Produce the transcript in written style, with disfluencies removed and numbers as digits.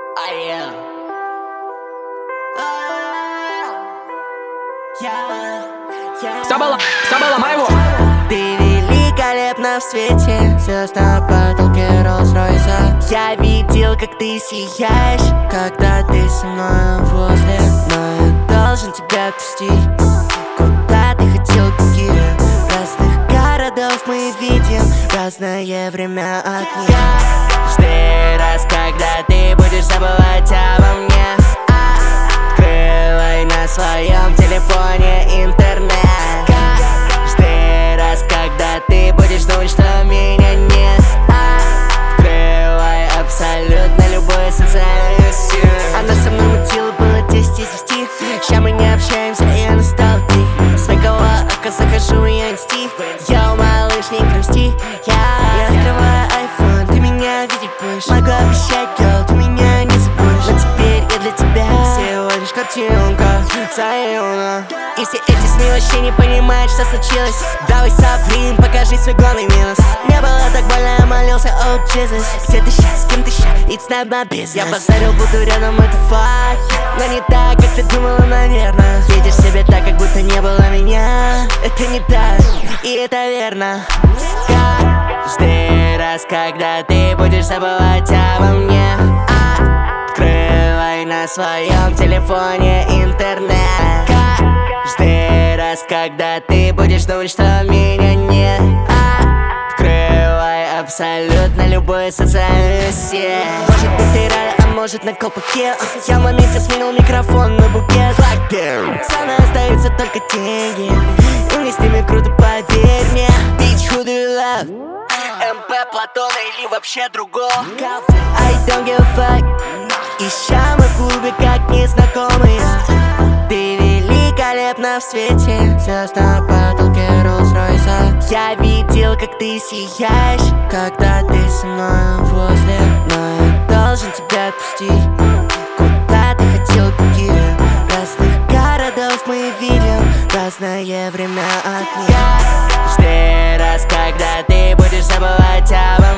Все было моего. Ты великолепна в свете звезд на потолке Роллс-Ройса. Я видел, как ты сияешь, когда ты со мной возле. Но я должен тебя отпустить. Куда ты хотел, беги. Разных городов мы видим разное время огня. Каждый раз, когда ты будешь забывать обо мне, открывай на своем телефоне интернет. Каждый раз, когда ты будешь думать, что меня нет, открывай абсолютно любую социальную сеть. Она со мной мутила, было 10 из 10. Сейчас мы не общаемся, и я настал ты. Своего ока захожу, и я инсти. Йоу, малыш, не грусти. Я открываю iPhone, ты меня видеть будешь. Могу обещать, girl, ты меня не забудешь. Но теперь я для тебя всего лишь картинка Сайона. И все эти сны вообще не понимают, что случилось. Давай соври, покажи свой главный минус. Не было так больно, я молился, oh Jesus. Где ты щас, с кем ты щас, it's not my business. Я позарил, буду рядом, это факт. Но не так, как ты думала, наверное. Едешь себе так, как будто не было меня. Это не так, и это верно. Каждый раз, когда ты будешь забывать обо мне, открывай на своем телефоне интернет. Каждый раз, когда ты будешь думать, что меня нет, открывай абсолютно любую социальную сеть. Может быть ты рада, а может на колпаке. Я в моменте сменил микрофон на букет. Со мной остаются только деньги, и мне с ними круто, поверь мне. Bitch, who do you love? МП, Платона или вообще другого? I don't give a fuck. И ща мы в клубе как незнакомые. Ты великолепна в свете звезд на потолке Роллс-Ройса. Я видел, как ты сияешь, когда ты со мной возле. Но я должен тебя отпустить. Куда ты хотел, беги. Разных городов мы видим разное время огня. Каждый раз, когда ты будешь забывать обо